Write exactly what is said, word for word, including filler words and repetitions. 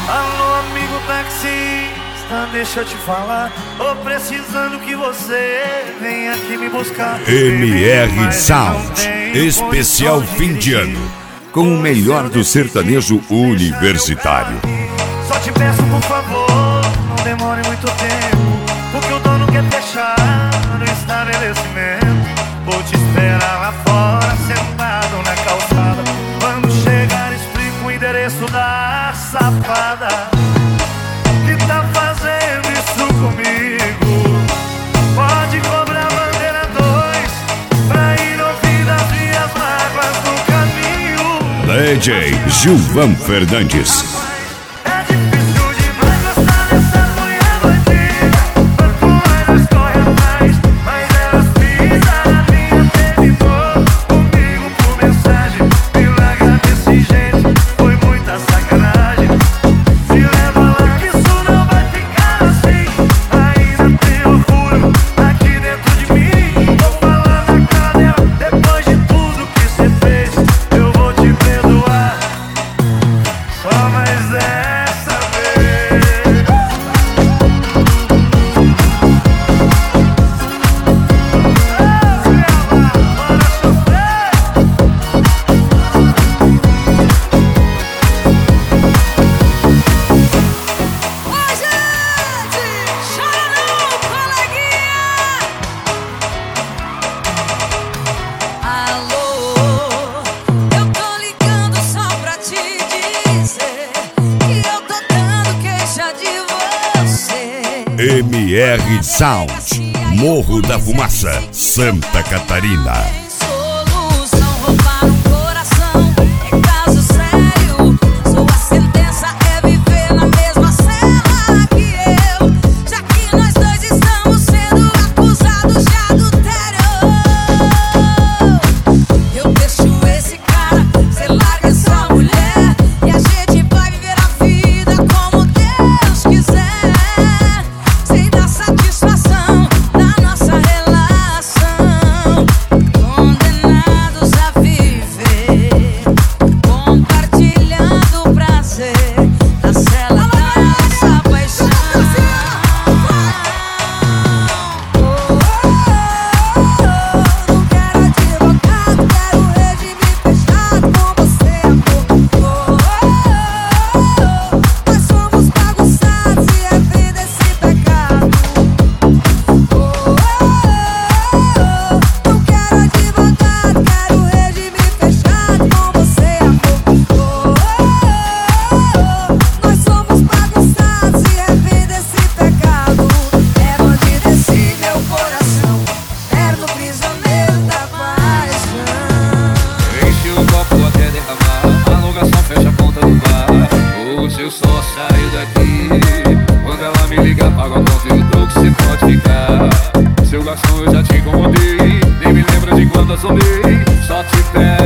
Alô, amigo taxista, deixa eu te falar. Tô precisando que você venha aqui me buscar. M R Sound, especial fim de ano, com o melhor do sertanejo universitário. Só te peço, por favor, não demore muito tempo, porque o dono quer fechar no estabelecimento. Vou te esperar lá fora, sentado na calçada. Quando chegar, explico o endereço da safada que tá fazendo isso comigo. Pode cobrar bandeira dois pra ir ouvir as minhas mágoas no caminho. D J Gilvan Fernandes. M R Sound, Morro da Fumaça, Santa Catarina. Eu só saio daqui quando ela me liga, paga a conta e o troco cê pode ficar. Seu garçom, eu já te incomodei, nem me lembro de quando eu sonhei. Só te pego